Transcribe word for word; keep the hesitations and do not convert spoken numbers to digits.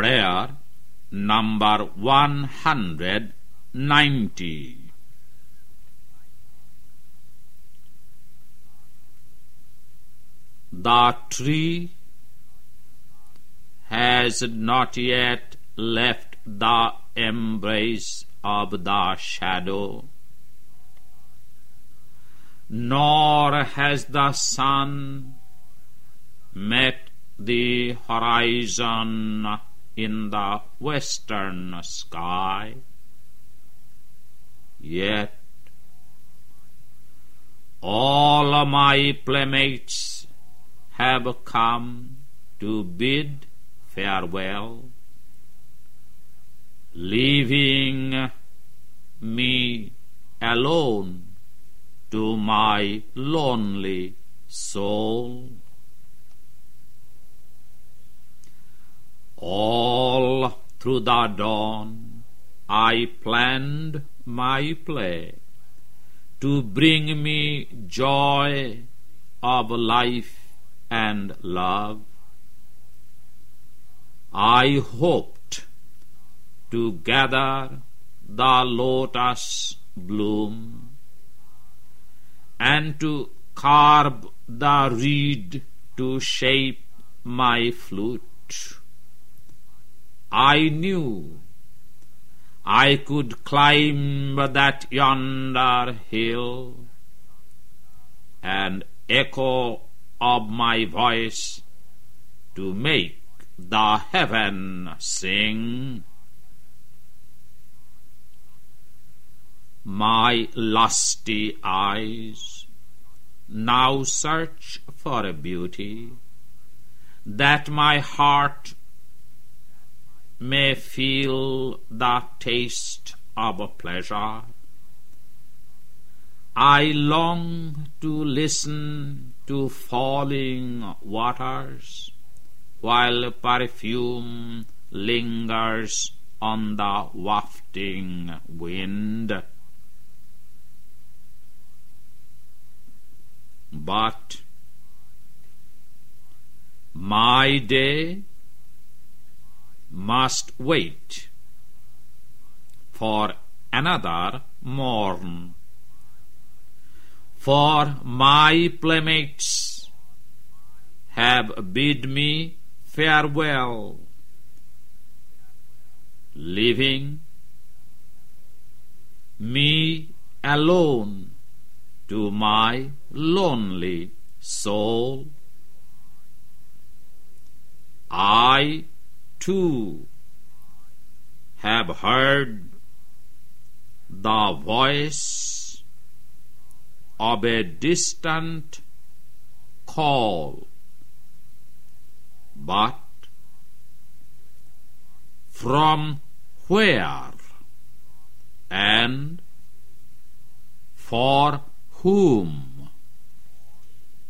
Prayer number one hundred ninety. The tree has not yet left the embrace of the shadow, nor has the sun met the horizon in the western sky. Yet all my playmates have come to bid farewell, leaving me alone to my lonely soul. All through the dawn I planned my play to bring me joy of life and love. I hoped to gather the lotus bloom and to carve the reed to shape my flute. I knew I could climb that yonder hill, and echo of my voice to make the heaven sing. My lusty eyes now search for a beauty that my heart may feel the taste of pleasure. I long to listen to falling waters while perfume lingers on the wafting wind. But my day must wait for another morn, for my playmates have bid me farewell, leaving me alone to my lonely soul. I too have heard the voice of a distant call, but from where and for whom?